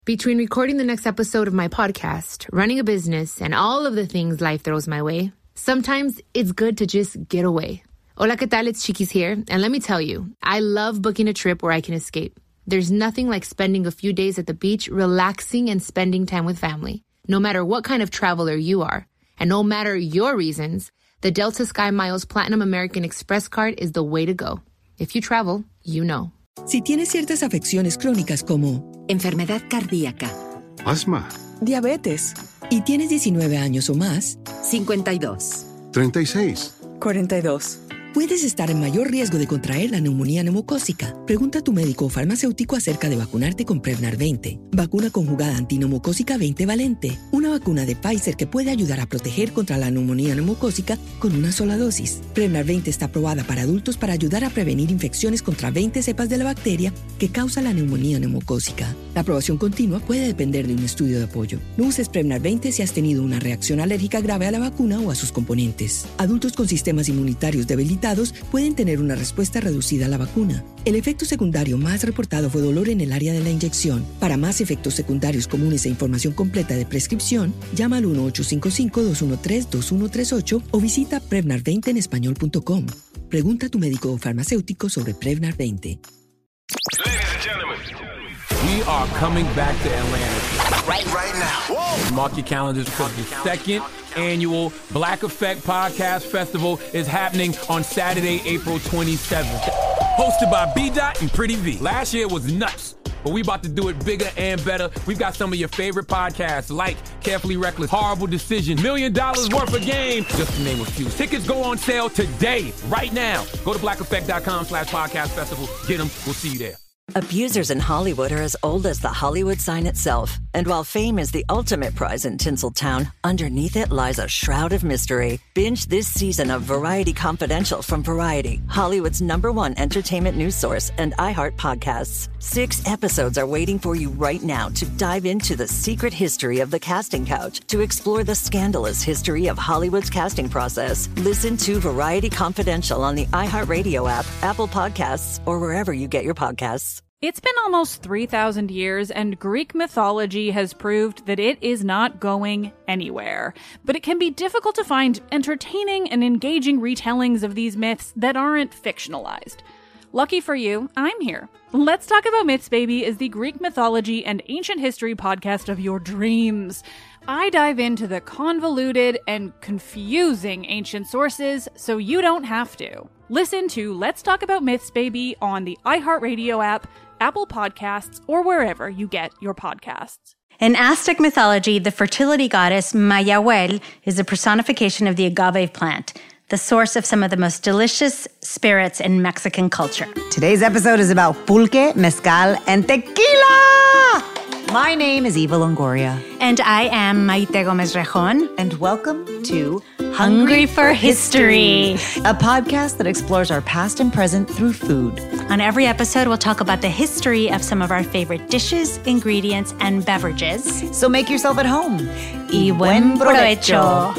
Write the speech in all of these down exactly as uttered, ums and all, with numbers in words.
Between recording the next episode of my podcast, running a business, and all of the things life throws my way, sometimes it's good to just get away. Hola, ¿qué tal? It's Chiquis here. And let me tell you, I love booking a trip where I can escape. There's nothing like spending a few days at the beach, relaxing and spending time with family. No matter what kind of traveler you are, and no matter your reasons, the Delta Sky Miles Platinum American Express card is the way to go. If you travel, you know. Si tienes ciertas afecciones crónicas como enfermedad cardíaca, asma, diabetes, y tienes diecinueve años o más, cincuenta y dos, treinta y seis, cuarenta y dos. Puedes estar en mayor riesgo de contraer la neumonía neumocócica. Pregunta a tu médico o farmacéutico acerca de vacunarte con Prevnar veinte. Vacuna conjugada antineumocócica veinte valente. Una vacuna de Pfizer que puede ayudar a proteger contra la neumonía neumocócica con una sola dosis. Prevnar veinte está aprobada para adultos para ayudar a prevenir infecciones contra veinte cepas de la bacteria que causa la neumonía neumocócica. La aprobación continua puede depender de un estudio de apoyo. No uses Prevnar veinte si has tenido una reacción alérgica grave a la vacuna o a sus componentes. Adultos con sistemas inmunitarios debilitados pueden tener una respuesta reducida a la vacuna. El efecto secundario más reportado fue dolor en el área de la inyección. Para más efectos secundarios comunes e información completa de prescripción, llama al uno ocho cinco cinco, dos uno tres, dos uno tres ocho o visita prevnar veinte en español punto com. Pregunta a tu médico o farmacéutico sobre Prevnar veinte. Ladies and gentlemen, we are coming back to Atlanta. Right, right now. Whoa. Mark your calendars because the second annual Black Effect Podcast Festival is happening on Saturday, April twenty-seventh. Hosted by B-Dot and Pretty V. Last year was nuts, but we about to do it bigger and better. We've got some of your favorite podcasts like Carefully Reckless, Horrible Decision, Million Dollars Worth of Game, just to name a few. Tickets go on sale today, right now. Go to blackeffect.com slash podcast festival. Get them. We'll see you there. Abusers in Hollywood are as old as the Hollywood sign itself. And while fame is the ultimate prize in Tinseltown, underneath it lies a shroud of mystery. Binge this season of Variety Confidential from Variety, Hollywood's number one entertainment news source, and iHeart Podcasts. Six episodes are waiting for you right now to dive into the secret history of the casting couch, to explore the scandalous history of Hollywood's casting process. Listen to Variety Confidential on the iHeartRadio app, Apple Podcasts, or wherever you get your podcasts. It's been almost three thousand years, and Greek mythology has proved that it is not going anywhere. But it can be difficult to find entertaining and engaging retellings of these myths that aren't fictionalized. Lucky for you, I'm here. Let's Talk About Myths, Baby is the Greek mythology and ancient history podcast of your dreams. I dive into the convoluted and confusing ancient sources so you don't have to. Listen to Let's Talk About Myths, Baby on the iHeartRadio app, Apple Podcasts, or wherever you get your podcasts. In Aztec mythology, the fertility goddess Mayahuel is a personification of the agave plant, the source of some of the most delicious spirits in Mexican culture. Today's episode is about pulque, mezcal, and tequila! My name is Eva Longoria. And I am Maite Gomez Rejon. And welcome to Hungry for History, a podcast that explores our past and present through food. On every episode, we'll talk about the history of some of our favorite dishes, ingredients, and beverages. So make yourself at home. Y buen provecho.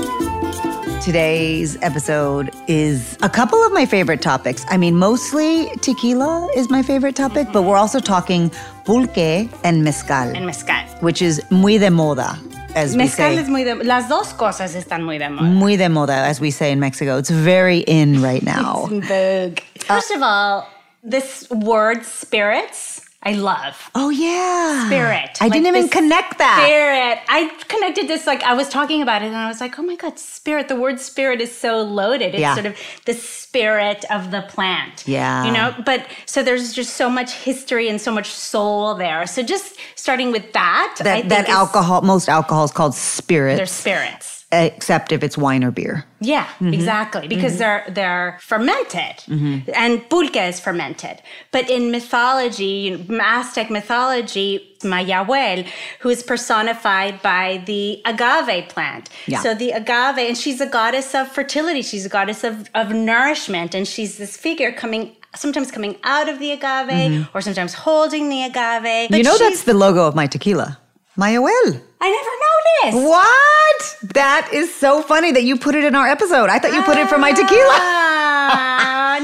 Today's episode is a couple of my favorite topics. I mean, mostly tequila is my favorite topic, mm-hmm. but we're also talking pulque and mezcal. And mezcal. Which is muy de moda, as mezcal we say. Mezcal es muy de moda. Las dos cosas están muy de moda. Muy de moda, as we say in Mexico. It's very in right now. It's in vogue. First uh, of all, this word spirits, I love. Oh, yeah. Spirit. I like didn't even connect that. Spirit. I connected this, like, I was talking about it, and I was like, oh, my God, spirit. The word spirit is so loaded. It's yeah. sort of the spirit of the plant. Yeah. You know? But, so there's just so much history and so much soul there. So just starting with that. That, I think that alcohol, most alcohol is called spirits. They're spirits. Except if it's wine or beer. Yeah, mm-hmm. exactly. Because mm-hmm. they're they're fermented. Mm-hmm. And pulque is fermented. But in mythology, Aztec mythology, Mayahuel, who is personified by the agave plant. Yeah. So the agave, and she's a goddess of fertility. She's a goddess of, of nourishment. And she's this figure coming sometimes coming out of the agave mm-hmm. or sometimes holding the agave. But you know that's the logo of my tequila. Mayahuel. I never noticed. What? That is so funny that you put it in our episode. I thought you put it for my tequila. Uh, no.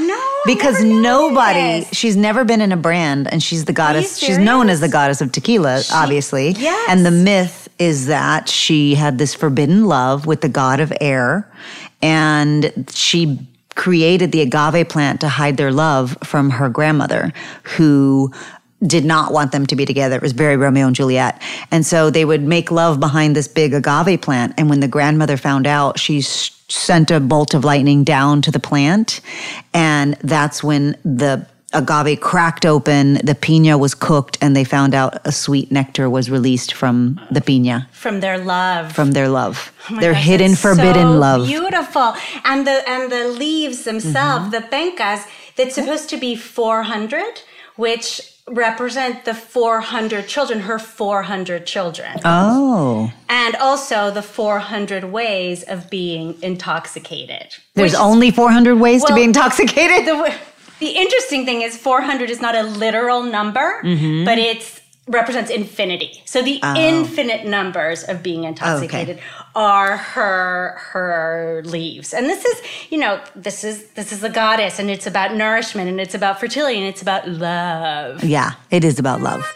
because never nobody, noticed. she's never been in a brand, and she's the goddess. She's serious? known as the goddess of tequila, She- obviously. yes. And the myth is that she had this forbidden love with the god of air, and she created the agave plant to hide their love from her grandmother, who did not want them to be together. It was very Romeo and Juliet. And so they would make love behind this big agave plant. And when the grandmother found out, she s- sent a bolt of lightning down to the plant. And that's when the agave cracked open, the piña was cooked, and they found out a sweet nectar was released from the piña, From their love. from their love. Oh my their gosh, hidden, that's forbidden so love. Beautiful. And the and the leaves themselves, Mm-hmm. the pencas, that's supposed to be four hundred, which represent the four hundred children, her four hundred children. Oh. And also the four hundred ways of being intoxicated. There's which is- only four hundred ways to Well, be intoxicated? The, the interesting thing is four hundred is not a literal number, Mm-hmm. but it represents infinity. So the Oh. infinite numbers of being intoxicated are her her leaves. And this is, you know, this is this is the goddess, and it's about nourishment, and it's about fertility, and it's about love. Yeah, it is about love.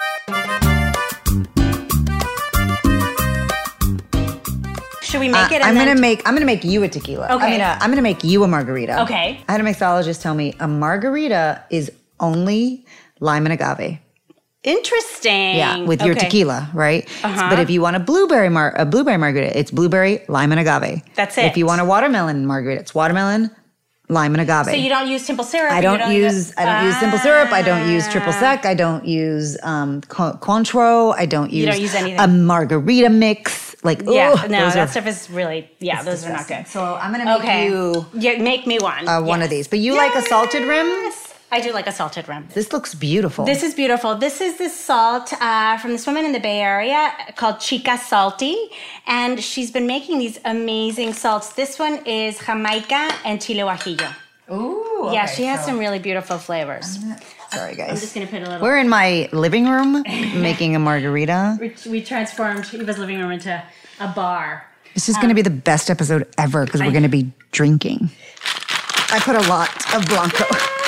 Should we make Uh, it? and I'm then- gonna make. I'm gonna make you a tequila. Okay. I mean, uh, I'm gonna make you a margarita. Okay. I had a mixologist tell me a margarita is only lime and agave. Interesting. Yeah, with your Okay. tequila, right? Uh-huh. But if you want a blueberry mar- a blueberry margarita, it's blueberry, lime, and agave. That's it. If you want a watermelon margarita, it's watermelon, lime, and agave. So you don't use simple syrup. I you don't, use I don't use simple syrup. I don't use triple sec. I don't use um, co- Cointreau. I don't use, You don't use anything. a margarita mix. Like Yeah, ugh, no, those that are, stuff is really, yeah, those are not disgusting. good. So I'm gonna make Okay. you Yeah, make me one. uh, one Yes. of these. But you like a salted rim? Yes. I do like a salted rim. This looks beautiful. This is beautiful. This is this salt uh, from this woman in the Bay Area called Chica Salty, and she's been making these amazing salts. This one is Jamaica and Chile Guajillo. Ooh. Yeah, okay, she has so- some really beautiful flavors. Sorry, guys. I'm just gonna put a little. We're in my living room making a margarita. We, we transformed Eva's living room into a bar. This is going to be the best episode ever because we're going to be drinking. I put a lot of Blanco.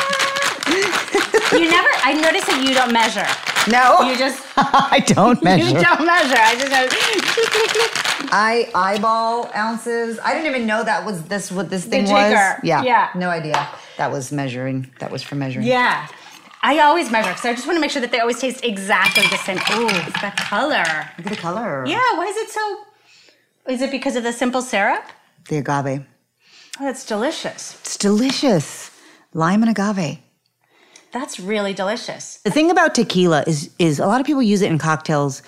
You never. I noticed that you don't measure. No. You just. I don't measure. You don't measure. I just have. I eyeball ounces. I didn't even know that was this what this thing was. jigger. Yeah. Yeah. No idea. That was measuring. That was for measuring. Yeah. I always measure because I just want to make sure that they always taste exactly the same. Ooh, that color. Look at the color. Yeah, why is it so? Is it because of the simple syrup? The agave. Oh, that's delicious. It's delicious. Lime and agave. That's really delicious. The thing about tequila is is a lot of people use it in cocktails,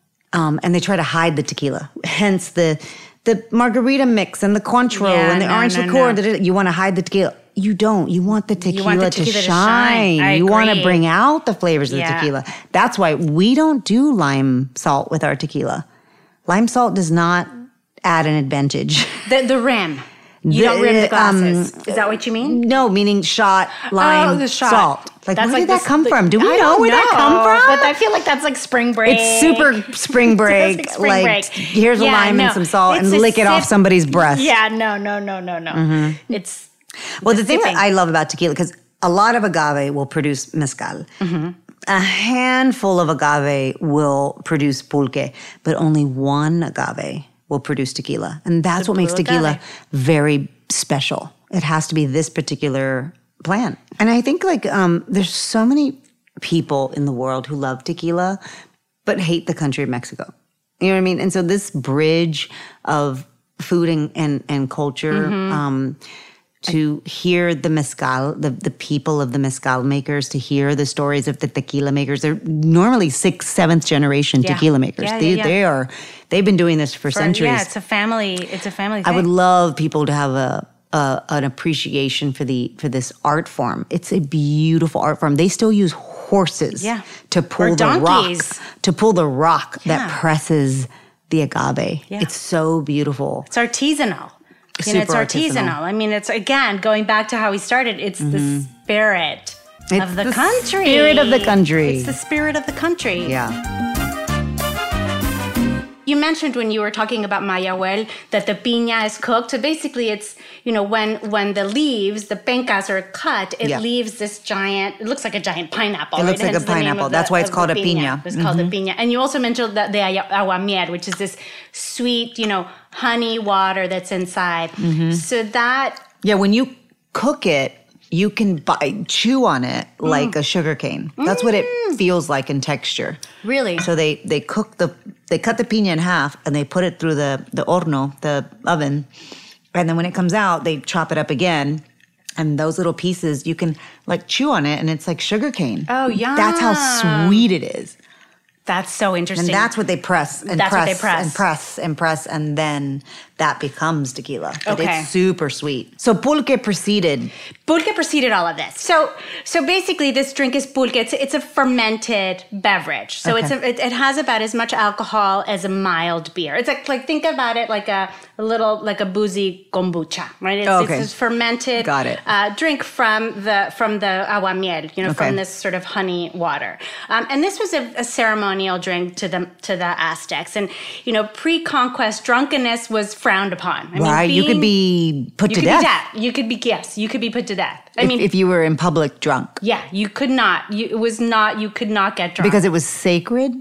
um, and they try to hide the tequila. Hence the the margarita mix and the Cointreau Yeah, and the no, orange no, liqueur. no. da- da- da. You want to hide the tequila. You don't. You want the tequila, want the to, tequila to shine. shine. I You want to agree. bring out the flavors of Yeah. the tequila. That's why we don't do lime salt with our tequila. Lime salt does not add an advantage. The the rim. You The- don't rim the um, glasses. Is that what you mean? No, meaning shot, lime, oh, the shot. salt. Like, That's where did this- that come the- from? Do we I know don't where that come know, from? But I feel like that's like spring break. It's super spring break. It's like spring like, break. here's a Yeah, lime no. and some salt It's and a lick it off sip- somebody's breath. Yeah, no, no, no, no, no. It's Well, the thing that sipping. I love about tequila, because a lot of agave will produce mezcal. A handful of agave will produce pulque, but only one agave will produce tequila. And that's The what makes blue tequila agave. very special. It has to be this particular plant. And I think like um, there's so many people in the world who love tequila, but hate the country of Mexico. You know what I mean? And so this bridge of food and, and, and culture, um, to hear the mezcal, the, the people of the mezcal makers, to hear the stories of the tequila makers. They're normally sixth, seventh generation Yeah. tequila makers. Yeah, they, yeah, yeah. they are, they've been doing this for, for- centuries. Yeah, it's a family. It's a family. I Thing. would love people to have a, a an appreciation for the for this art form. It's a beautiful art form. They still use horses Yeah. to pull Or the donkeys. rock to pull the rock Yeah. that presses the agave. Yeah. It's so beautiful. It's artisanal. You know, it's Super artisanal. artisanal. I mean, it's again going back to how we started. It's the spirit It's of the, the country. spirit of the country. It's the spirit of the country. Yeah. you mentioned when you were talking about mayahuel that the piña is cooked. So basically it's, you know, when when the leaves, the pencas are cut, it Yeah. leaves this giant, it looks like a giant pineapple. It right? looks like Hence a the name pineapple. of the- That's why it's of called the a piña. It's called a piña. And you also mentioned that the aguamiel, which is this sweet, you know, honey water that's inside. Mm-hmm. So that... Yeah, when you cook it, you can buy, chew on it like a sugar cane. That's what it feels like in texture. Really? So they, they cook the, they cut the piña in half and they put it through the, the horno, the oven. And then when it comes out, they chop it up again. And those little pieces, you can like chew on it and it's like sugar cane. Oh, yeah. That's how sweet it is. That's so interesting. And that's what they press and That's what press, they press. and press and press, and then that becomes tequila. But Okay. it's super sweet. So pulque preceded. Pulque preceded all of this. So, so basically, this drink is pulque. It's, it's a fermented beverage. So Okay. it's a, it, it has about as much alcohol as a mild beer. It's like, like think about it like a, a little like a boozy kombucha, right? It's, Okay. it's this fermented Got it. Uh, drink from the from the aguamiel, you know, Okay. from this sort of honey water. Um, and this was a, a ceremonial drink to the to the Aztecs. And you know, pre-conquest drunkenness was frowned upon. I Right, you could being- be put you to could death. Be dead. You could be yes, you could be put to death. I if, mean, if you were in public drunk. yeah, you could not. You, it was not. You could not get drunk Because it was sacred?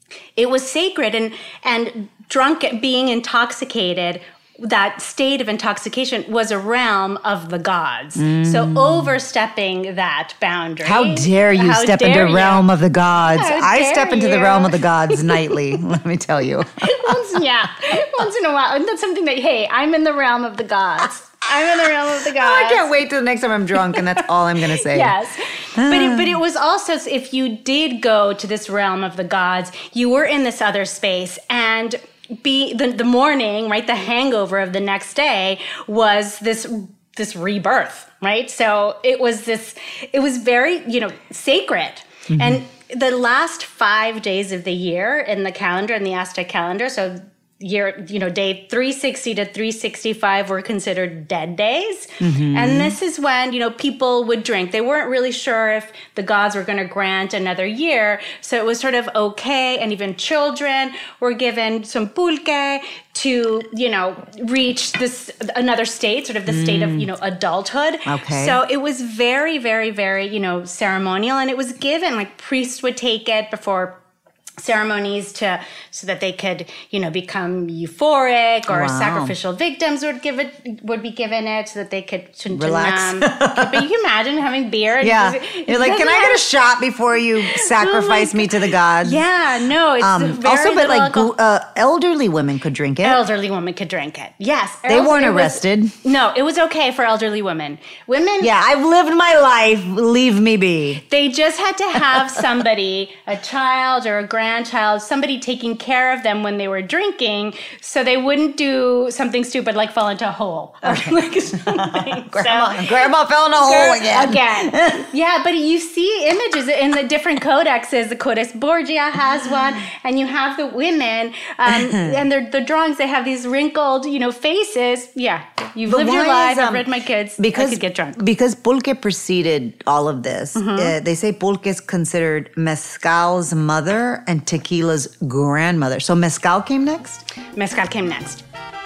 it was sacred, and and drunk, being intoxicated. That state of intoxication was a realm of the gods. So overstepping that boundary. How dare you How step dare into the you? realm of the gods? How I dare step into the you. realm of the gods nightly, let me tell you. once, yeah, once in a while. And that's something that, hey, I'm in the realm of the gods. I'm in the realm of the gods. Oh, I can't wait till the next time I'm drunk, and that's all I'm going to say. Yes. But it, but it was also, if you did go to this realm of the gods, you were in this other space, and be the, the morning, right, the hangover of the next day was this this rebirth, right? So it was this, it was very, you know, sacred. Mm-hmm. And the last five days of the year in the calendar, in the Aztec calendar, so year, you know, day three sixty to three sixty-five were considered dead days. Mm-hmm. And this is when, you know, people would drink. They weren't really sure if the gods were going to grant another year. So it was sort of okay. And even children were given some pulque to, you know, reach this another state, sort of the mm. state of, you know, adulthood. Okay. So it was very, very, very, you know, ceremonial. And it was given, like priests would take it before ceremonies to so that they could, you know, become euphoric, or wow. sacrificial victims would give it would be given it so that they could to, relax. To numb. But you can imagine having beer. Yeah, Just, you're like, can I get a shot before you sacrifice oh me to the gods? Yeah, no, it's um, very also, but like alcohol. uh, elderly women could drink it. Elderly women could drink it. Yes, they elderly, weren't it was- arrested. No, it was okay for elderly women. Women. Yeah, I've lived my life. Leave me be. They just had to have somebody, a child or a grandchild, somebody taking care of them when they were drinking, so they wouldn't do something stupid like fall into a hole. Okay. Like something. grandma, So, grandma fell in a hole again. Again. Yeah, but you see images in the different codexes. The Codex Borgia has one, and you have the women, um, and the the drawings, they have these wrinkled, you know, faces. Yeah, you've But lived your why life. is, I've um, read my kids. Because I could get drunk. Because pulque preceded all of this. Mm-hmm. Uh, they say pulque is considered mezcal's mother and tequila's grandmother. So mezcal came next? Mezcal came next.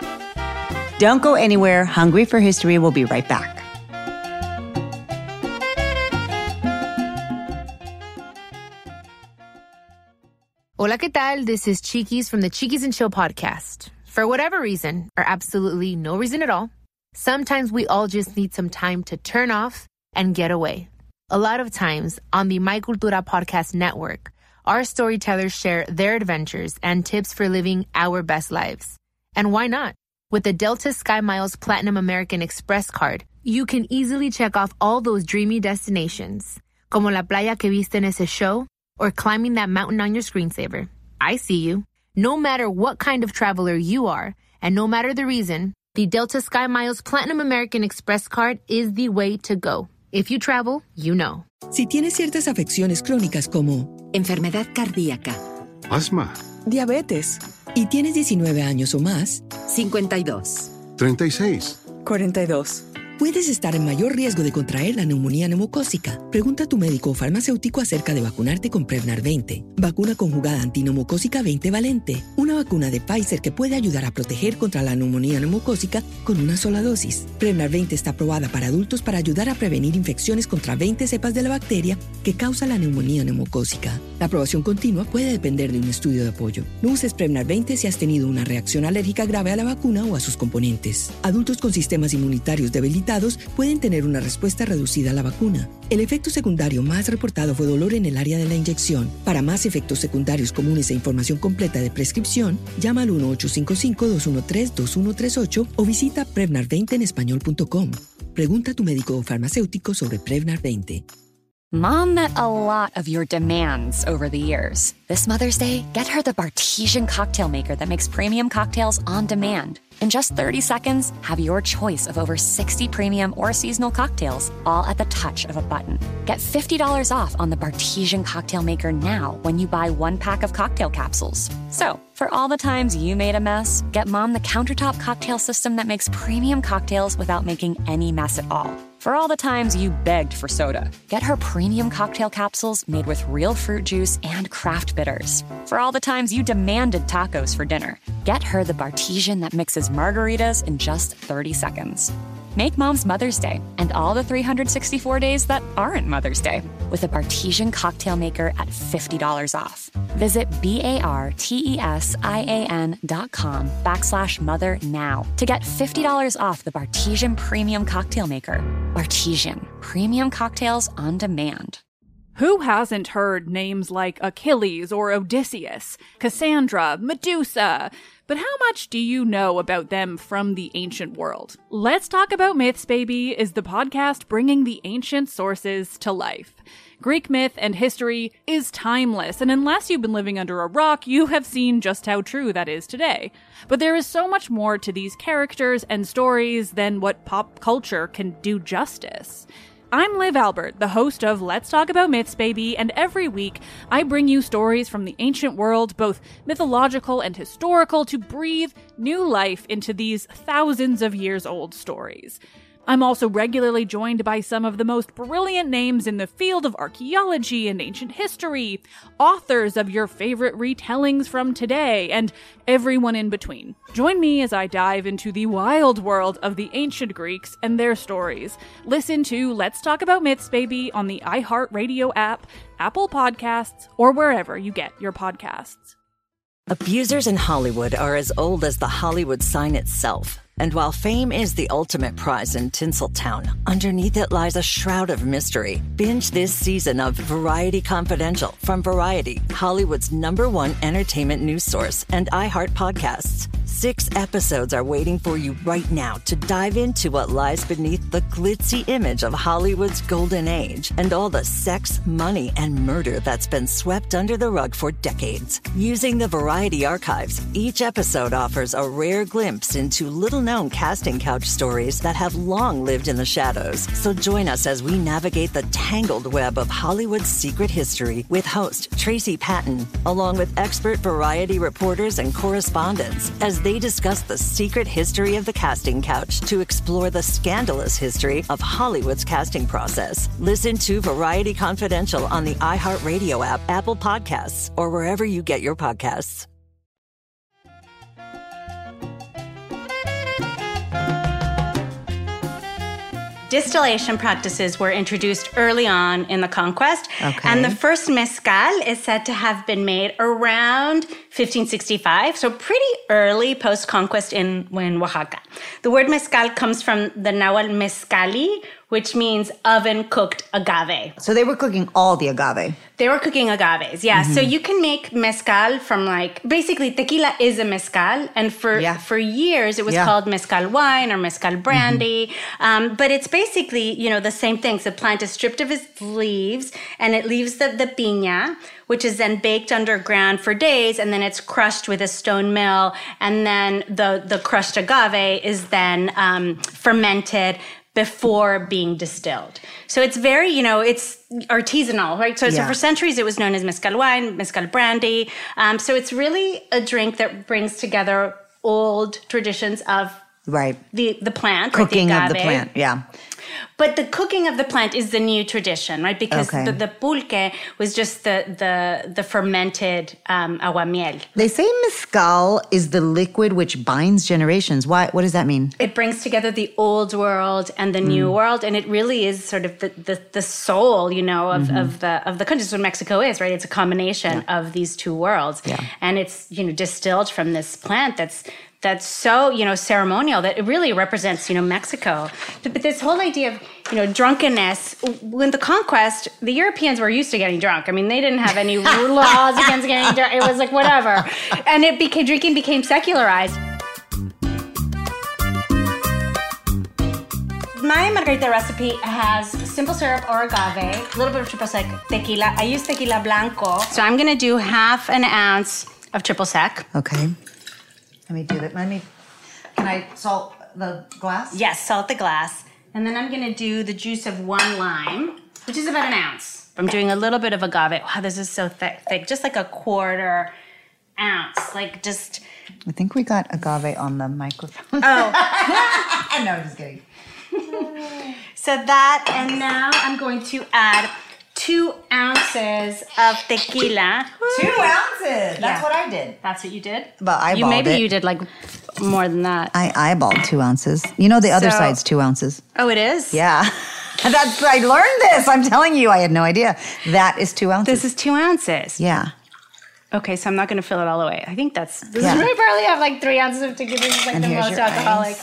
Don't go anywhere. Hungry for History will be right back. Hola, ¿qué tal? This is Chiquis from the Chiquis and Chill podcast. For whatever reason, or absolutely no reason at all, sometimes we all just need some time to turn off and get away. A lot of times on the My Cultura podcast network, our storytellers share their adventures and tips for living our best lives. And why not? With the Delta Sky Miles Platinum American Express card, you can easily check off all those dreamy destinations, como la playa que viste en ese show, or climbing that mountain on your screensaver. I see you. No matter what kind of traveler you are, and no matter the reason, the Delta Sky Miles Platinum American Express card is the way to go. If you travel, you know. Si tienes ciertas afecciones crónicas como enfermedad cardíaca, asma, diabetes y tienes diecinueve años o más, cincuenta y dos, treinta y seis, cuarenta y dos, Puedes estar en mayor riesgo de contraer la neumonía neumocócica. Pregunta a tu médico o farmacéutico acerca de vacunarte con Prevnar veinte, vacuna conjugada antineumocócica veinte valente, una vacuna de Pfizer que puede ayudar a proteger contra la neumonía neumocócica con una sola dosis. Prevnar veinte está aprobada para adultos para ayudar a prevenir infecciones contra veinte cepas de la bacteria que causa la neumonía neumocócica. La aprobación continua puede depender de un estudio de apoyo. No uses Prevnar veinte si has tenido una reacción alérgica grave a la vacuna o a sus componentes. Adultos con sistemas inmunitarios debilitados pueden tener una respuesta reducida a la vacuna. El efecto secundario más reportado fue dolor en el área de la inyección. Para más efectos secundarios comunes e información completa de prescripción, llama al uno ocho cinco cinco, dos uno tres, dos uno tres ocho o visita prevnar veinte en español punto com. Pregunta a tu médico o farmacéutico sobre Prevnar veinte. Mom met a lot of your demands over the years. This Mother's Day, get her the Bartesian cocktail maker that makes premium cocktails on demand. In just thirty seconds, have your choice of over sixty premium or seasonal cocktails, all at the touch of a button. Get fifty dollars off on the Bartesian cocktail maker now when you buy one pack of cocktail capsules. So, for all the times you made a mess, get Mom the countertop cocktail system that makes premium cocktails without making any mess at all. For all the times you begged for soda, get her premium cocktail capsules made with real fruit juice and craft bitters. For all the times you demanded tacos for dinner, get her the Bartesian that mixes margaritas in just thirty seconds. Make Mom's Mother's Day and all the three hundred sixty-four days that aren't Mother's Day with a Bartesian cocktail maker at fifty dollars off. Visit B-A-R-T-E-S-I-A-N dot com backslash mother now to get fifty dollars off the Bartesian Premium Cocktail Maker. Bartesian, premium cocktails on demand. Who hasn't heard names like Achilles or Odysseus, Cassandra, Medusa? But how much do you know about them from the ancient world? Let's Talk About Myths, Baby is the podcast bringing the ancient sources to life. Greek myth and history is timeless, and unless you've been living under a rock, you have seen just how true that is today. But there is so much more to these characters and stories than what pop culture can do justice. I'm Liv Albert, the host of Let's Talk About Myths, Baby, and every week I bring you stories from the ancient world, both mythological and historical, to breathe new life into these thousands of years old stories. I'm also regularly joined by some of the most brilliant names in the field of archaeology and ancient history, authors of your favorite retellings from today, and everyone in between. Join me as I dive into the wild world of the ancient Greeks and their stories. Listen to Let's Talk About Myths, Baby on the iHeartRadio app, Apple Podcasts, or wherever you get your podcasts. Abusers in Hollywood are as old as the Hollywood sign itself. And while fame is the ultimate prize in Tinseltown, underneath it lies a shroud of mystery. Binge this season of Variety Confidential from Variety, Hollywood's number one entertainment news source, and iHeart Podcasts. Six episodes are waiting for you right now to dive into what lies beneath the glitzy image of Hollywood's golden age and all the sex, money, and murder that's been swept under the rug for decades. Using the Variety archives, each episode offers a rare glimpse into little-known casting couch stories that have long lived in the shadows. So join us as we navigate the tangled web of Hollywood's secret history with host Tracy Patton, along with expert Variety reporters and correspondents, as they discuss the secret history of the casting couch to explore the scandalous history of Hollywood's casting process. Listen to Variety Confidential on the iHeartRadio app, Apple Podcasts, or wherever you get your podcasts. Distillation practices were introduced early on in the conquest. Okay. And the first mezcal is said to have been made around fifteen sixty-five, so pretty early post-conquest in, in Oaxaca. The word mezcal comes from the Nahuatl mezcali, which means oven-cooked agave. So they were cooking all the agave. They were cooking agaves, yeah. Mm-hmm. So you can make mezcal from like, basically tequila is a mezcal. And for yeah. for years, it was yeah. called mezcal wine or mezcal brandy. Mm-hmm. Um, but it's basically, you know, the same thing. So the plant is stripped of its leaves and it leaves the, the piña, which is then baked underground for days. And then it's crushed with a stone mill. And then the, the crushed agave is then um, fermented before being distilled. So it's very, you know, it's artisanal, right? So, yeah. so for centuries, it was known as mezcal wine, mezcal brandy. Um, so it's really a drink that brings together old traditions of Right. The the plant. Cooking right, the of the plant, yeah. But the cooking of the plant is the new tradition, right? Because Okay. the, the pulque was just the the the fermented um, aguamiel. They say mezcal is the liquid which binds generations. Why? What does that mean? It brings together the old world and the new Mm. world, and it really is sort of the the, the soul, you know, of, Mhm. of the of the country. That's what Mexico is, right? It's a combination of these two worlds, Yeah. and it's you know distilled from this plant that's. That's so, you know, ceremonial that it really represents, you know, Mexico. But, but this whole idea of, you know, drunkenness, when the conquest, the Europeans were used to getting drunk. I mean, they didn't have any laws against getting drunk. It was like, whatever. And it became, drinking became secularized. My margarita recipe has simple syrup or agave, a little bit of triple sec, tequila. I use tequila blanco. So I'm going to do half an ounce of triple sec. Okay. Let me do that. Let me. Can I salt the glass? Yes, salt the glass. And then I'm going to do the juice of one lime, which is about an ounce. I'm doing a little bit of agave. Wow, this is so thick, thick. Just like a quarter ounce. Like just... I think we got agave on the microphone. Oh. No, just kidding. So that, and now I'm going to add two ounces of tequila. Two ounces. That's Yeah. what I did. That's what you did? But I you, Maybe it. you did like more than that. I eyeballed two ounces. You know the other So- side's two ounces. Oh, it is? Yeah. That's I learned this. I'm telling you, I had no idea. That is two ounces. This is two ounces. Yeah. Okay, so I'm not going to fill it all the way. I think that's... This Yeah. is we barely have like three ounces of tequila. This is like And the here's most your alcoholic.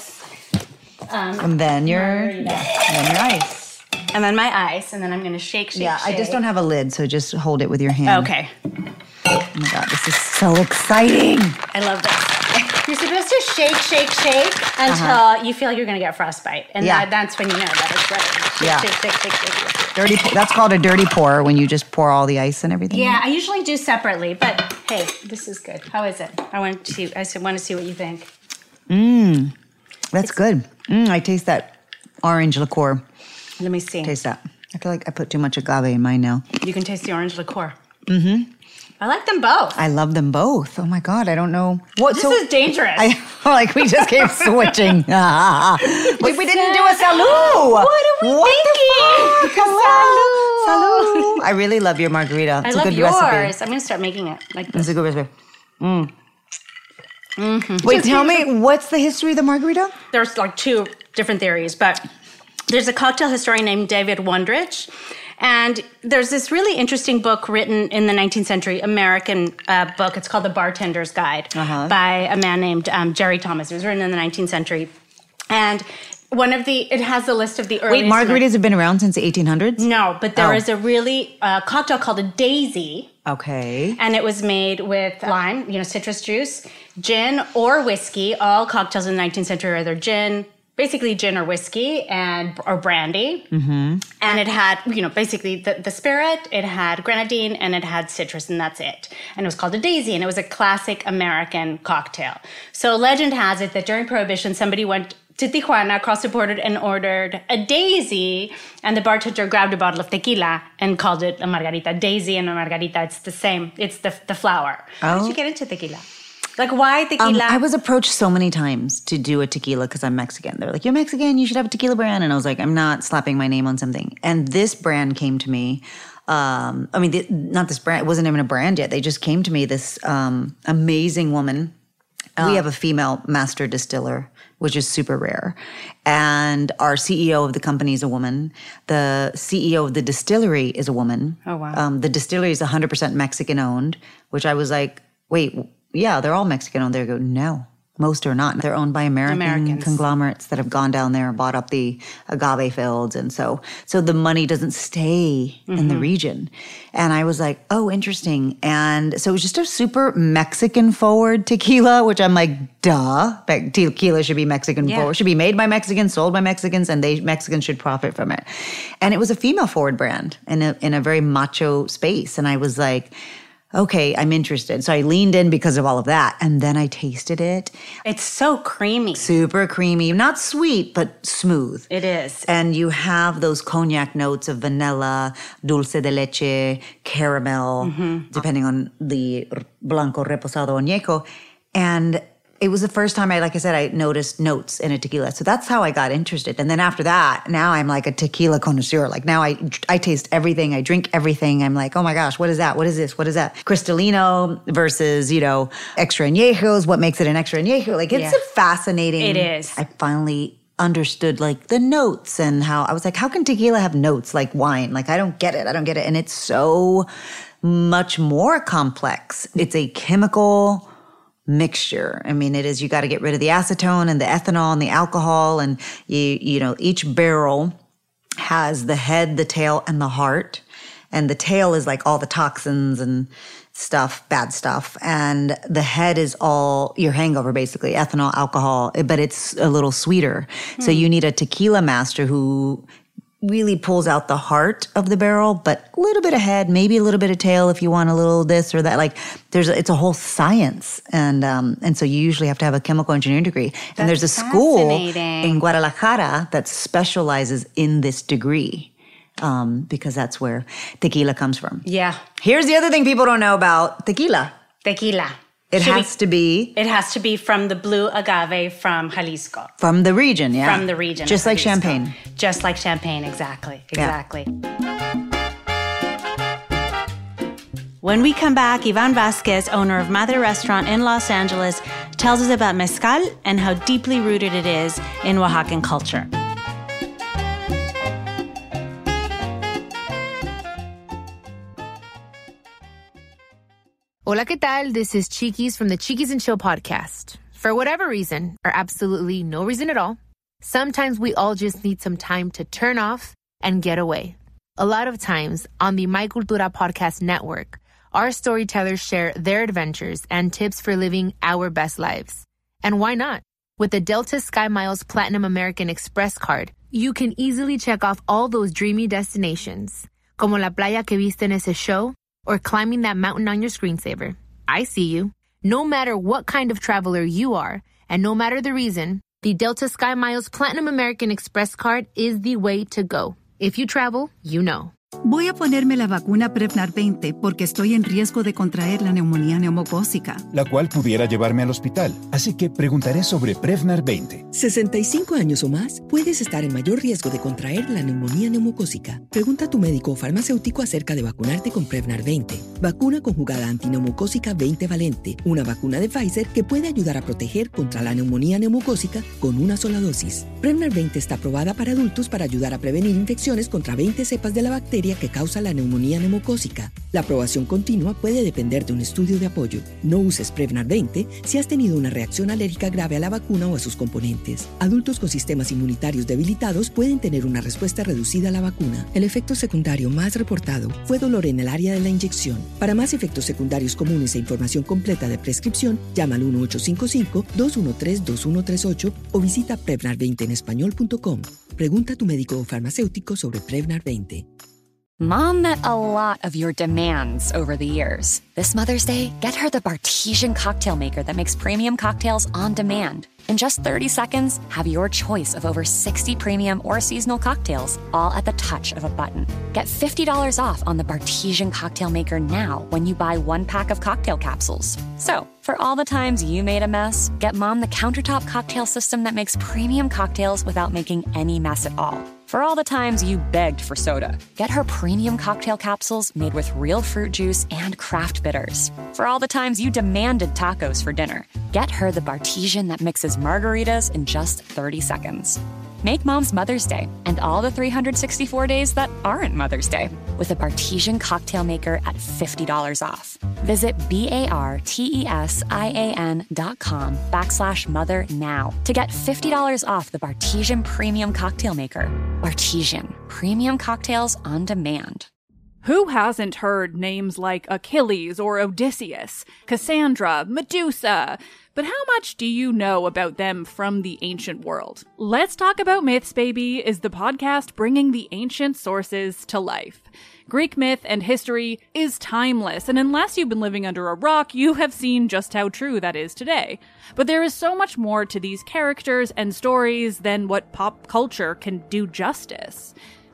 Um, And then your margarita. then your ice. And then my ice, and then I'm going to shake, shake, Yeah, shake. I just don't have a lid, so just hold it with your hand. Okay. Oh my god, this is so exciting. I love this. You're supposed to shake, shake, shake until Uh-huh. you feel like you're going to get frostbite. And Yeah. that, that's when you know that it's ready. Shake, Yeah. shake, shake, shake, shake, shake. Dirty. pour- That's called a dirty pour when you just pour all the ice and everything. Yeah, I usually do separately, but hey, this is good. How is it? I want to see, I want to see what you think. Mmm, that's good. Mmm, I taste that orange liqueur. Let me see. Taste that. I feel like I put too much agave in mine now. You can taste the orange liqueur. Mm-hmm. I like them both. I love them both. Oh my god, I don't know what. This is dangerous. I like we just keep switching. we, we didn't do a salud. What are we what thinking? The fuck? Hello, salud. I really love your margarita. I It's love a good yours. recipe. I'm going to start making it like this. It's a good recipe. Mm. Mm-hmm. Wait, tell me, what's the history of the margarita? There's like two different theories, but there's a cocktail historian named David Wondrich. And there's this really interesting book written in the nineteenth century, American uh, book. It's called The Bartender's Guide Uh-huh. by a man named um, Jerry Thomas. It was written in the nineteenth century. And one of the, it has the list of the Wait, earliest... margaritas have been around since the eighteen hundreds? No, but there Oh. is a really uh, cocktail called a daisy. Okay. And it was made with lime, you know, citrus juice, gin or whiskey. All cocktails in the nineteenth century are either gin, basically gin or whiskey, and or brandy. Mm-hmm. And it had, you know, basically the, the spirit, it had grenadine, and it had citrus, and that's it. And it was called a daisy, and it was a classic American cocktail. So legend has it that during Prohibition, somebody went to Tijuana, across the border, and ordered a daisy, and the bartender grabbed a bottle of tequila and called it a margarita. Daisy and a margarita, it's the same. It's the, the flower. How did Oh. you get into tequila? Like, why Um, tequila? I was approached so many times to do a tequila because I'm Mexican. They were like, "You're Mexican, you should have a tequila brand." And I was like, "I'm not slapping my name on something." And this brand came to me. Um, I mean, th- not this brand. It wasn't even a brand yet. They just came to me. This um, amazing woman. We have a female master distiller, which is super rare. And our C E O of the company is a woman. The C E O of the distillery is a woman. Oh, wow. Um, the distillery is one hundred percent Mexican owned, which I was like, wait, yeah, they're all Mexican owned. They go, no, most are not. They're owned by American Americans. conglomerates that have gone down there and bought up the agave fields. And so, so the money doesn't stay in the Mhm. region. And I was like, oh, interesting. And so it was just a super Mexican forward tequila, which I'm like, duh. But tequila should be Mexican Yeah. forward, should be made by Mexicans, sold by Mexicans, and they Mexicans should profit from it. And it was a female forward brand in a in a very macho space. And I was like, okay, I'm interested. So I leaned in because of all of that. And then I tasted it. It's so creamy. Super creamy. Not sweet, but smooth. It is. And you have those cognac notes of vanilla, dulce de leche, caramel, Mhm. depending on the blanco, reposado, o añejo. And it was the first time I, like I said, I noticed notes in a tequila. So that's how I got interested. And then after that, now I'm like a tequila connoisseur. Like now I, I taste everything. I drink everything. I'm like, oh my gosh, what is that? What is this? What is that? Cristalino versus, you know, extra añejos. What makes it an extra añejo? Like it's Yeah. a fascinating. It is. I finally understood like the notes and how I was like, how can tequila have notes like wine? Like I don't get it. I don't get it. And it's so much more complex. It's a chemical mixture. I mean, it is, you got to get rid of the acetone and the ethanol and the alcohol. And you, you know, each barrel has the head, the tail, and the heart. And the tail is like all the toxins and stuff, bad stuff. And the head is all your hangover, basically, ethanol, alcohol, but it's a little sweeter. Hmm. So you need a tequila master who really pulls out the heart of the barrel, but a little bit of head, maybe a little bit of tail if you want a little this or that. Like there's, a, it's a whole science. And, um, and so you usually have to have a chemical engineering degree. That's and there's a school in Guadalajara that specializes in this degree. Um, because that's where tequila comes from. Yeah. Here's the other thing people don't know about tequila. Tequila. It Should has we, to be... It has to be from the blue agave from Jalisco. From the region, yeah. From the region. Just like Jalisco. champagne. Just like champagne, exactly. Exactly. Yeah. When we come back, Ivan Vasquez, owner of Madre Restaurant in Los Angeles, tells us about mezcal and how deeply rooted it is in Oaxacan culture. Hola, ¿qué tal? This is Chiquis from the Chiquis and Chill podcast. For whatever reason, or absolutely no reason at all, sometimes we all just need some time to turn off and get away. A lot of times on the My Cultura podcast network, our storytellers share their adventures and tips for living our best lives. And why not? With the Delta Sky Miles Platinum American Express card, you can easily check off all those dreamy destinations, como la playa que viste en ese show, or climbing that mountain on your screensaver. I see you. No matter what kind of traveler you are, and no matter the reason, the Delta Sky Miles Platinum American Express card is the way to go. If you travel, you know. Voy a ponerme la vacuna Prevnar veinte porque estoy en riesgo de contraer la neumonía neumocócica, la cual pudiera llevarme al hospital. Así que preguntaré sobre Prevnar veinte. sesenta y cinco años o más, puedes estar en mayor riesgo de contraer la neumonía neumocócica. Pregunta a tu médico o farmacéutico acerca de vacunarte con Prevnar veinte. Vacuna conjugada antineumocócica veinte valente. Una vacuna de Pfizer que puede ayudar a proteger contra la neumonía neumocócica con una sola dosis. Prevnar veinte está aprobada para adultos para ayudar a prevenir infecciones contra veinte cepas de la bacteria que causa la neumonía neumocócica. La aprobación continua puede depender de un estudio de apoyo. No uses Prevnar veinte si has tenido una reacción alérgica grave a la vacuna o a sus componentes. Adultos con sistemas inmunitarios debilitados pueden tener una respuesta reducida a la vacuna. El efecto secundario más reportado fue dolor en el área de la inyección. Para más efectos secundarios comunes e información completa de prescripción, llama al uno ocho cinco cinco, dos uno tres, dos uno tres ocho o visita prevnar veinte en español punto com. Pregunta a tu médico o farmacéutico sobre Prevnar veinte. Mom met a lot of your demands over the years. This Mother's Day, get her the Bartesian cocktail maker that makes premium cocktails on demand. In just thirty seconds, have your choice of over sixty premium or seasonal cocktails, all at the touch of a button. Get fifty dollars off on the Bartesian cocktail maker now when you buy one pack of cocktail capsules. So, for all the times you made a mess, get Mom the countertop cocktail system that makes premium cocktails without making any mess at all. For all the times you begged for soda, get her premium cocktail capsules made with real fruit juice and craft bitters. For all the times you demanded tacos for dinner, get her the Bartesian that mixes margaritas in just thirty seconds. Make Mom's Mother's Day and all the three hundred sixty-four days that aren't Mother's Day with a Bartesian cocktail maker at fifty dollars off. Visit B-A-R-T-E-S-I-A-N dot com backslash mother now to get fifty dollars off the Bartesian Premium Cocktail Maker. Bartesian, premium cocktails on demand. Who hasn't heard names like Achilles or Odysseus, Cassandra, Medusa? But how much do you know about them from the ancient world? Let's Talk About Myths, Baby is the podcast bringing the ancient sources to life. Greek myth and history is timeless, and unless you've been living under a rock, you have seen just how true that is today. But there is so much more to these characters and stories than what pop culture can do justice.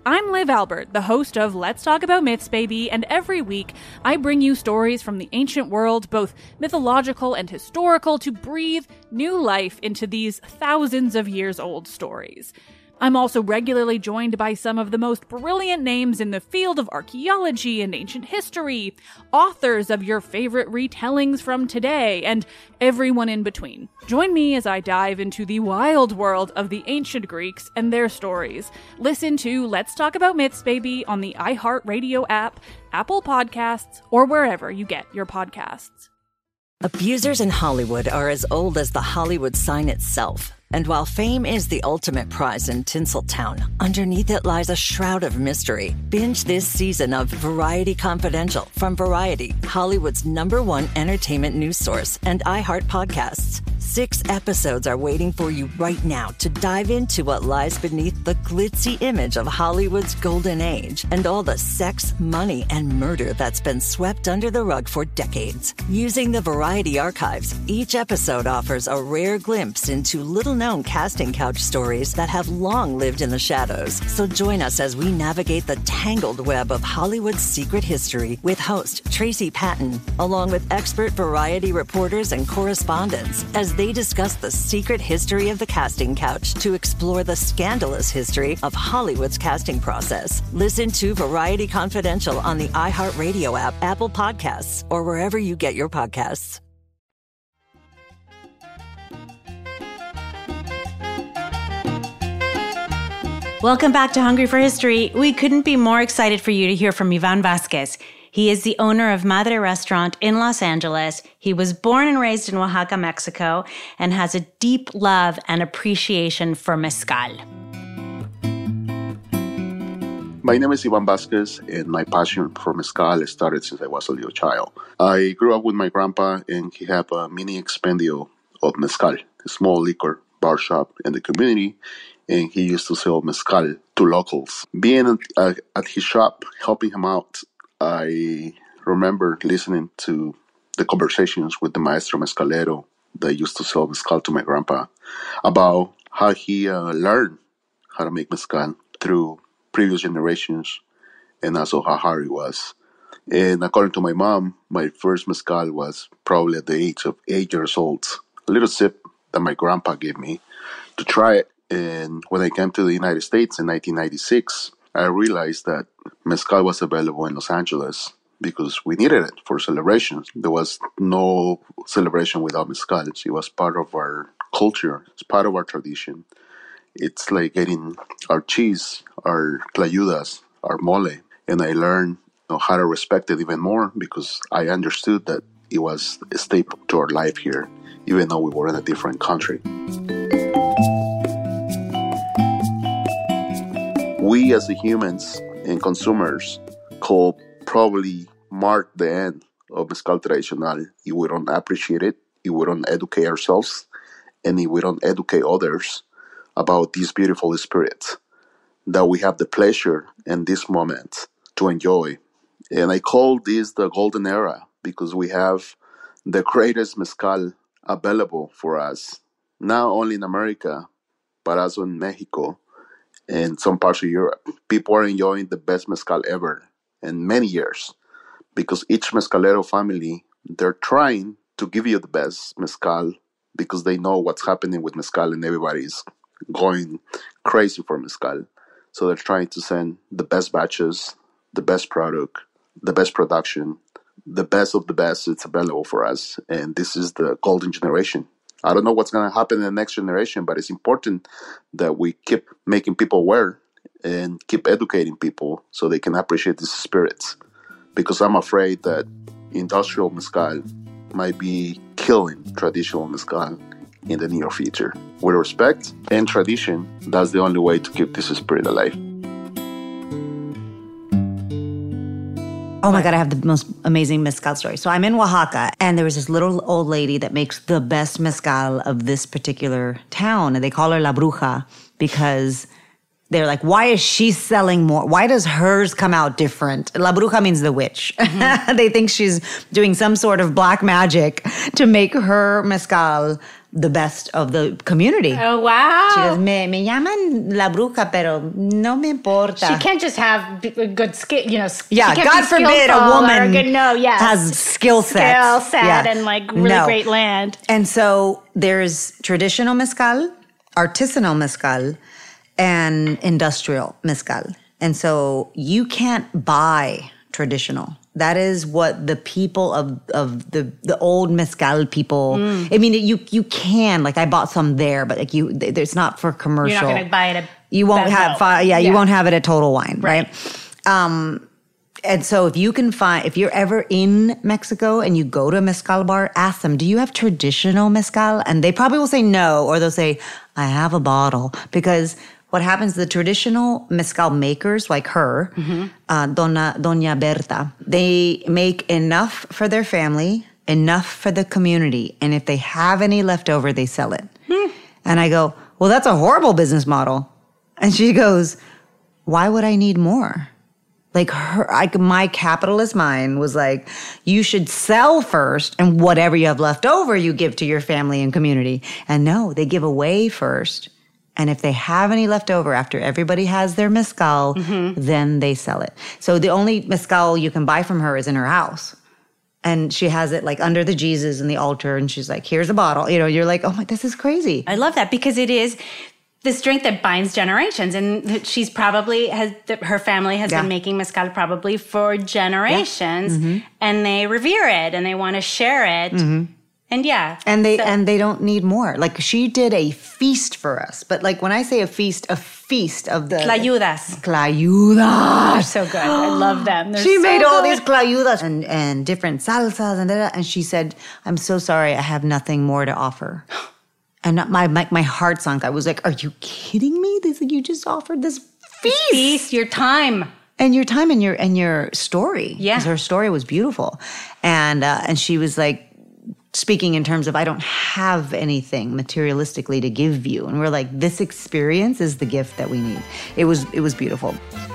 I'm Liv Albert, the host of Let's Talk About Myths, Baby, and every week I bring you stories from the ancient world, both mythological and historical, to breathe new life into these thousands of years old stories. I'm also regularly joined by some of the most brilliant names in the field of archaeology and ancient history, authors of your favorite retellings from today, and everyone in between. Join me as I dive into the wild world of the ancient Greeks and their stories. Listen to Let's Talk About Myths, Baby on the iHeartRadio app, Apple Podcasts, or wherever you get your podcasts. Abusers in Hollywood are as old as the Hollywood sign itself. And while fame is the ultimate prize in Tinseltown, underneath it lies a shroud of mystery. Binge this season of Variety Confidential from Variety, Hollywood's number one entertainment news source, and iHeart Podcasts. Six episodes are waiting for you right now to dive into what lies beneath the glitzy image of Hollywood's golden age and all the sex, money, and murder that's been swept under the rug for decades. Using the Variety archives, each episode offers a rare glimpse into little-known casting couch stories that have long lived in the shadows. So join us as we navigate the tangled web of Hollywood's secret history with host Tracy Patton, along with expert Variety reporters and correspondents, as they discuss the secret history of the casting couch to explore the scandalous history of Hollywood's casting process. Listen to Variety Confidential on the iHeartRadio app, Apple Podcasts, or wherever you get your podcasts. Welcome back to Hungry for History. We couldn't be more excited for you to hear from Ivan Vasquez. He is the owner of Madre Restaurant in Los Angeles. He was born and raised in Oaxaca, Mexico, and has a deep love and appreciation for mezcal. My name is Ivan Vasquez, and my passion for mezcal started since I was a little child. I grew up with my grandpa, and he had a mini expendio of mezcal, a small liquor bar shop in the community, and he used to sell mezcal to locals. Being at, at his shop, helping him out, I remember listening to the conversations with the maestro mezcalero that used to sell mezcal to my grandpa about how he uh, learned how to make mezcal through previous generations and also how hard it was. And according to my mom, my first mezcal was probably at the age of eight years old. A little sip that my grandpa gave me to try it. And when I came to the United States in nineteen ninety-six, I realized that mezcal was available in Los Angeles because we needed it for celebrations. There was no celebration without mezcal. It was part of our culture. It's part of our tradition. It's like getting our cheese, our tlayudas, our mole. And I learned you know, how to respect it even more because I understood that it was a staple to our life here, even though we were in a different country. We as the humans and consumers could probably mark the end of mezcal tradicional if we don't appreciate it, if we don't educate ourselves, and if we don't educate others about these beautiful spirits that we have the pleasure in this moment to enjoy. And I call this the golden era because we have the greatest mezcal available for us, not only in America, but also in Mexico and some parts of Europe. People are enjoying the best mezcal ever in many years because each mezcalero family, they're trying to give you the best mezcal because they know what's happening with mezcal and everybody's going crazy for mezcal. So they're trying to send the best batches, the best product, the best production, the best of the best that's available for us. And this is the golden generation. I don't know what's going to happen in the next generation, but it's important that we keep making people aware and keep educating people so they can appreciate these spirits. Because I'm afraid that industrial mezcal might be killing traditional mezcal in the near future. With respect and tradition, that's the only way to keep this spirit alive. Oh my God, I have the most amazing mezcal story. So I'm in Oaxaca, and there was this little old lady that makes the best mezcal of this particular town, and they call her La Bruja because they're like, why is she selling more? Why does hers come out different? La bruja means the witch. Mm-hmm. They think she's doing some sort of black magic to make her mezcal the best of the community. Oh, wow. She goes, me, me llaman la bruja, pero no me importa. She can't just have good skill, you know. Yeah, God forbid a woman good, no, yes. has skill sets. Skill set yeah. and like really no. great land. And so there's traditional mezcal, artisanal mezcal, and industrial mezcal. And so you can't buy traditional. That is what the people of, of the, the old mezcal people, mm. I mean, you you can, like I bought some there, but like you, it's not for commercial. You're not going to buy it at You won't Bevo. have, yeah, yeah, you won't have it at Total Wine, right? Right. Um, and so if you can find, if you're ever in Mexico and you go to a mezcal bar, ask them, do you have traditional mezcal? And they probably will say no, or they'll say, I have a bottle. Because what happens, the traditional mezcal makers like her, mm-hmm. uh, Dona, Doña Berta, they make enough for their family, enough for the community. And if they have any left over, they sell it. Hmm. And I go, well, that's a horrible business model. And she goes, why would I need more? Like her, like my capitalist mind was like, you should sell first, and whatever you have left over, you give to your family and community. And no, they give away first. And if they have any left over after everybody has their mezcal, mm-hmm. then they sell it. So the only mezcal you can buy from her is in her house. And she has it like under the Jesus in the altar. And she's like, here's a bottle. You know, you're like, oh my, this is crazy. I love that because it is this drink that binds generations. And she's probably, has her family has yeah. been making mezcal probably for generations. Yeah. Mm-hmm. And they revere it and they want to share it. Mm-hmm. And yeah. And they so. and they don't need more. Like she did a feast for us. But like when I say a feast, a feast of the Clayudas. Clayudas. So good. I love them. They're she so made good. all these clayudas and, and different salsas and da, da, and she said, I'm so sorry, I have nothing more to offer. And my, my my heart sunk. I was like, are you kidding me? This you just offered this feast. Feast, your time. And your time and your and your story. Yeah. Because her story was beautiful. And uh, and she was like, speaking in terms of, I don't have anything materialistically to give you. And we're like, this experience is the gift that we need. It was, it was beautiful.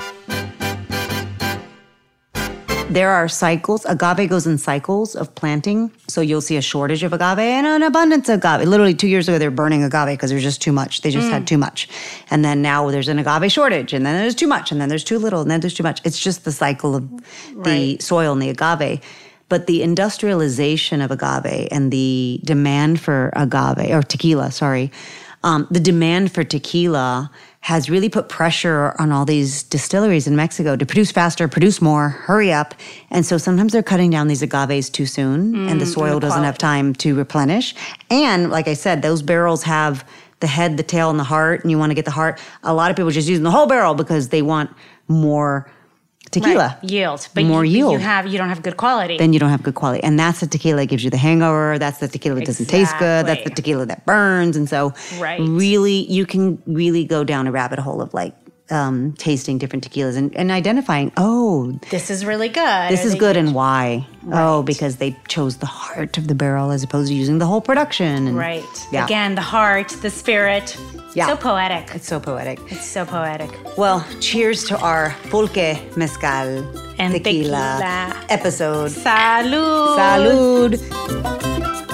There are cycles. Agave goes in cycles of planting. So you'll see a shortage of agave and an abundance of agave. Literally two years ago, they were burning agave because there's just too much. They just mm. had too much. And then now there's an agave shortage. And then there's too much. And then there's too little. And then there's too much. It's just the cycle of the right. soil and the agave. But the industrialization of agave and the demand for agave, or tequila, sorry, um, the demand for tequila has really put pressure on all these distilleries in Mexico to produce faster, produce more, hurry up. And so sometimes they're cutting down these agaves too soon, mm, and the soil and the doesn't have time to replenish. And like I said, those barrels have the head, the tail, and the heart, and you want to get the heart. A lot of people are just using the whole barrel because they want more tequila. Right. Yield. But more you, yield. You, have, you don't have good quality. Then you don't have good quality. And that's the tequila that gives you the hangover. That's the tequila that doesn't exactly. taste good. That's the tequila that burns. And so right. really, you can really go down a rabbit hole of like um, tasting different tequilas and, and identifying, oh. This is really good. This is good and why? Right. Oh, because they chose the heart of the barrel as opposed to using the whole production. And, right. Yeah. Again, the heart, the spirit. Yeah. So poetic. It's so poetic. It's so poetic. Well, cheers to our pulque mezcal and tequila, tequila episode. Salud. Salud.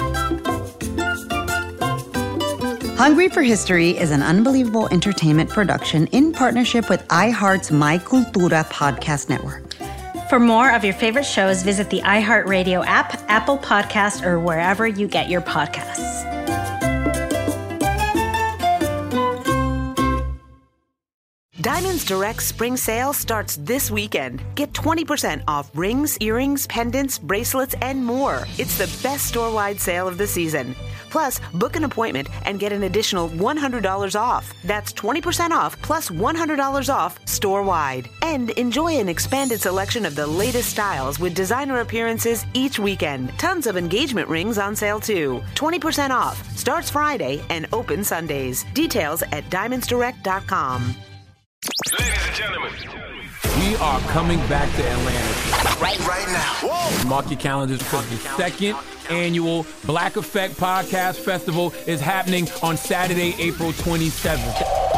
Hungry for History is an unbelievable entertainment production in partnership with iHeart's My Cultura podcast network. For more of your favorite shows, visit the iHeartRadio app, Apple Podcast, or wherever you get your podcasts. Diamonds Direct Spring Sale starts this weekend. Get twenty percent off rings, earrings, pendants, bracelets, and more. It's the best store-wide sale of the season. Plus, book an appointment and get an additional one hundred dollars off. That's twenty percent off plus one hundred dollars off store-wide. And enjoy an expanded selection of the latest styles with designer appearances each weekend. Tons of engagement rings on sale too. twenty percent off. Starts Friday and open Sundays. Details at diamonds direct dot com. Ladies and gentlemen, we are coming back to Atlanta. Right, right now. Whoa. Mark your calendars because the second annual Black Effect Podcast Festival is happening on Saturday, April twenty-seventh.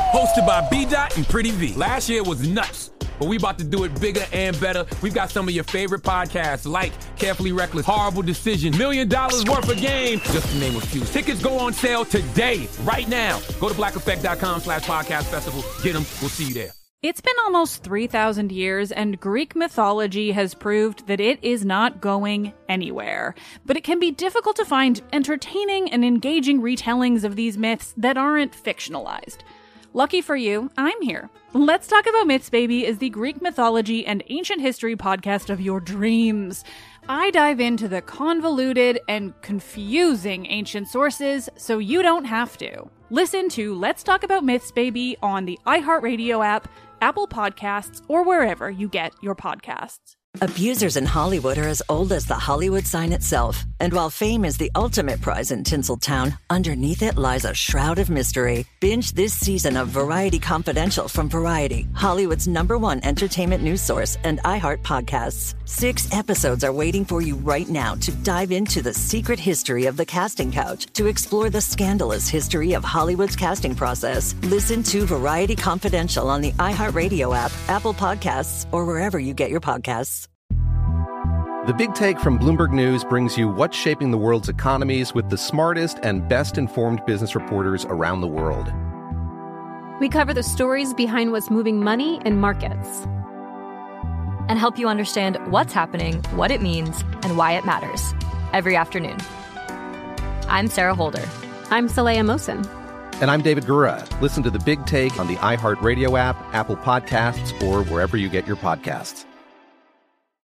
Hosted by B-Dot and Pretty V. Last year was nuts, but we about to do it bigger and better. We've got some of your favorite podcasts like Carefully Reckless, Horrible Decision, Million Dollars Worth of Game, just to name a few. Tickets go on sale today, right now. Go to black effect dot com slash podcast festival. Get them. We'll see you there. It's been almost three thousand years, and Greek mythology has proved that it is not going anywhere. But it can be difficult to find entertaining and engaging retellings of these myths that aren't fictionalized. Lucky for you, I'm here. Let's Talk About Myths, Baby is the Greek mythology and ancient history podcast of your dreams. I dive into the convoluted and confusing ancient sources so you don't have to. Listen to Let's Talk About Myths, Baby on the iHeartRadio app, Apple Podcasts, or wherever you get your podcasts. Abusers in Hollywood are as old as the Hollywood sign itself. And while fame is the ultimate prize in Tinseltown, underneath it lies a shroud of mystery. Binge this season of Variety Confidential from Variety, Hollywood's number one entertainment news source, and iHeart Podcasts. Six episodes are waiting for you right now to dive into the secret history of the casting couch, to explore the scandalous history of Hollywood's casting process. Listen to Variety Confidential on the iHeartRadio app, Apple Podcasts, or wherever you get your podcasts. The Big Take from Bloomberg News brings you what's shaping the world's economies with the smartest and best-informed business reporters around the world. We cover the stories behind what's moving money and markets, and help you understand what's happening, what it means, and why it matters every afternoon. I'm Sarah Holder. I'm Saleha Mohsen. And I'm David Gura. Listen to The Big Take on the iHeartRadio app, Apple Podcasts, or wherever you get your podcasts.